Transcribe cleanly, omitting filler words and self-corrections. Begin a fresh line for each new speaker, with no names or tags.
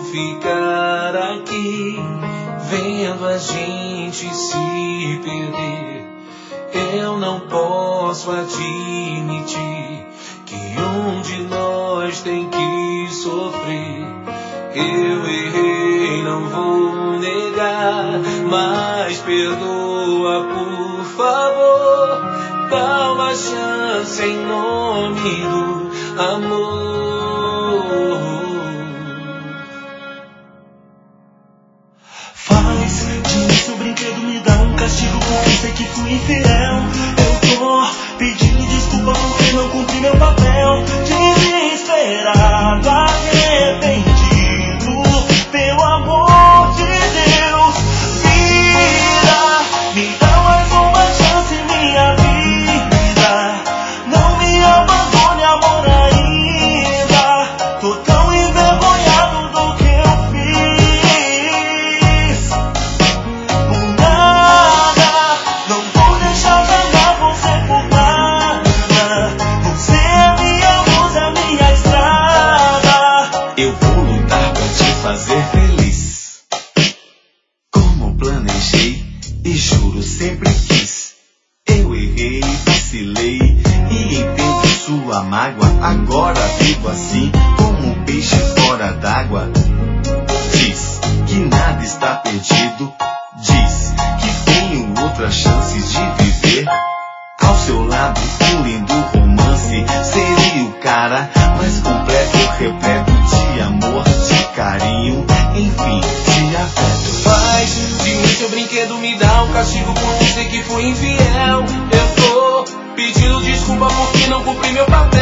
ficar aqui, vendo a gente se perder. Eu não posso admitir que um de nós tem que sofrer. Eu errei, não vou negar, mas perdoa, por favor. Dá uma chance em nome do amor.
Faz disso o brinquedo, me dá um castigo porque sei que fui infiel. Eu tô pedindo desculpa porque não cumpri meu papel. Desesperado, arrependido, pelo amor de Deus, me dá mais uma chance em minha vida. Não me abandone, amor, ainda. Tô tão envergonhado do que eu fiz. Por nada, não vou deixar de amar você por nada. Você é minha luz, é minha estrada.
Eu vou lutar pra te fazer feliz, como planejei e juro sempre quis. Eu errei, vacilei e entendo sua mágoa. Agora vivo assim, como um peixe fora d'água. Diz que nada está perdido, diz que tenho outras chances de viver. Ao seu lado, um lindo romance, seria o cara mais completo, repleto de amor, de carinho, enfim, de afeto.
Faz de mim seu brinquedo, me dá um castigo por dizer que fui infiel. Eu tô pedindo desculpa porque não cumpri meu papel.